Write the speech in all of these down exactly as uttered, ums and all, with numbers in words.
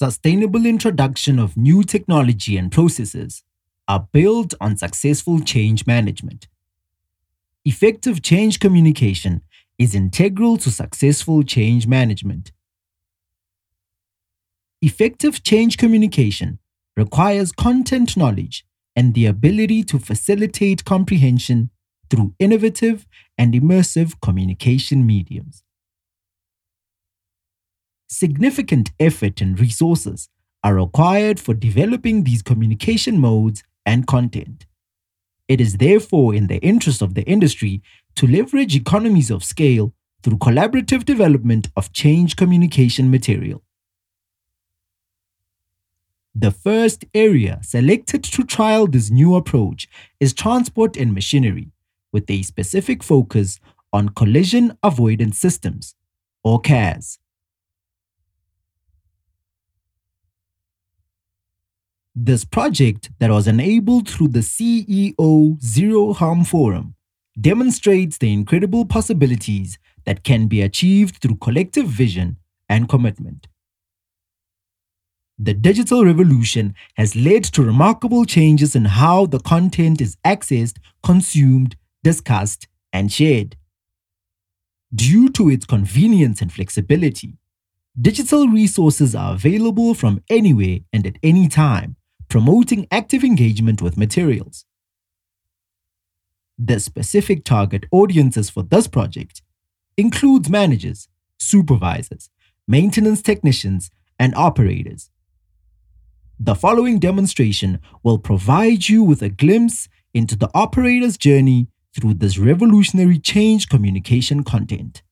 sustainable introduction of new technology and processes are built on successful change management. Effective change communication is integral to successful change management. Effective change communication requires content knowledge and the ability to facilitate comprehension through innovative and immersive communication mediums. Significant effort and resources are required for developing these communication modes and content. It is therefore in the interest of the industry to leverage economies of scale through collaborative development of change communication material. The first area selected to trial this new approach is transport and machinery, with a specific focus on collision avoidance systems, or C A S. This project, that was enabled through the C E O Zero Harm Forum, demonstrates the incredible possibilities that can be achieved through collective vision and commitment. The digital revolution has led to remarkable changes in how the content is accessed, consumed, discussed, and shared. Due to its convenience and flexibility, digital resources are available from anywhere and at any time, promoting active engagement with materials. The specific target audiences for this project includes managers, supervisors, maintenance technicians, and operators. The following demonstration will provide you with a glimpse into the operator's journey through this revolutionary change communication content.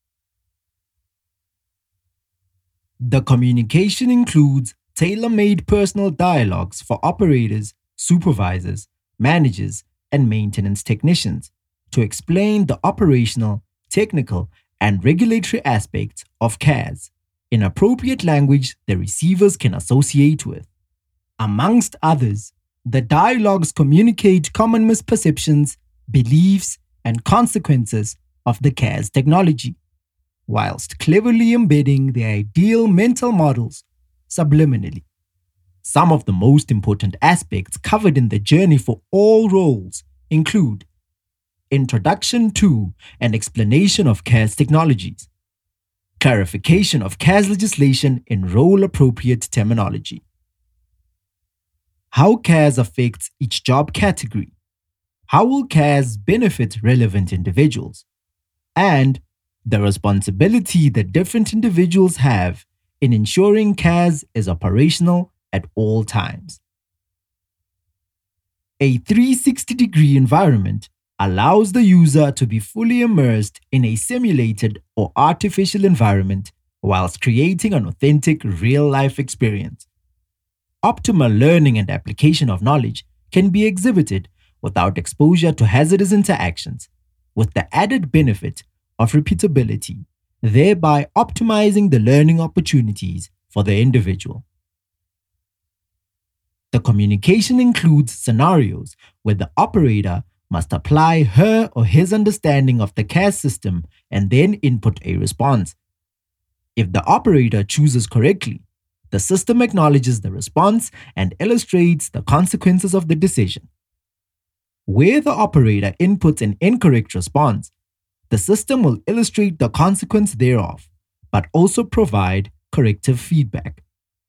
The communication includes tailor-made personal dialogues for operators, supervisors, managers, and maintenance technicians to explain the operational, technical, and regulatory aspects of C A S in appropriate language the receivers can associate with. Amongst others, the dialogues communicate common misperceptions, beliefs, and consequences of the C A S technology, whilst cleverly embedding the ideal mental models subliminally. Some of the most important aspects covered in the journey for all roles include introduction to and explanation of C A S technologies, clarification of C A S legislation in role-appropriate terminology, how C A S affects each job category, how will C A S benefit relevant individuals, and the responsibility that different individuals have in ensuring C A S is operational at all times. A three sixty degree environment allows the user to be fully immersed in a simulated or artificial environment whilst creating an authentic real-life experience. Optimal learning and application of knowledge can be exhibited without exposure to hazardous interactions, with the added benefit of repeatability, thereby optimizing the learning opportunities for the individual. The communication includes scenarios where the operator must apply her or his understanding of the C A S system and then input a response. If the operator chooses correctly, the system acknowledges the response and illustrates the consequences of the decision. Where the operator inputs an incorrect response, the system will illustrate the consequence thereof, but also provide corrective feedback.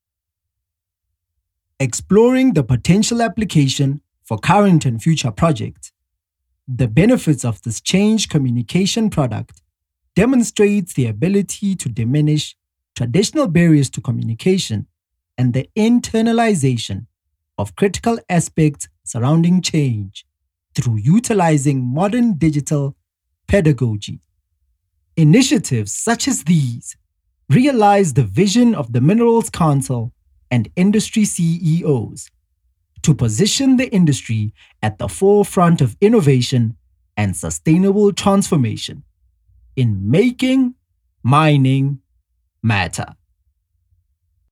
Exploring the potential application for current and future projects, the benefits of this change communication product demonstrates the ability to diminish traditional barriers to communication and the internalization of critical aspects surrounding change through utilizing modern digital pedagogy. Initiatives such as these realize the vision of the Minerals Council and industry C E Os to position the industry at the forefront of innovation and sustainable transformation in making mining matter.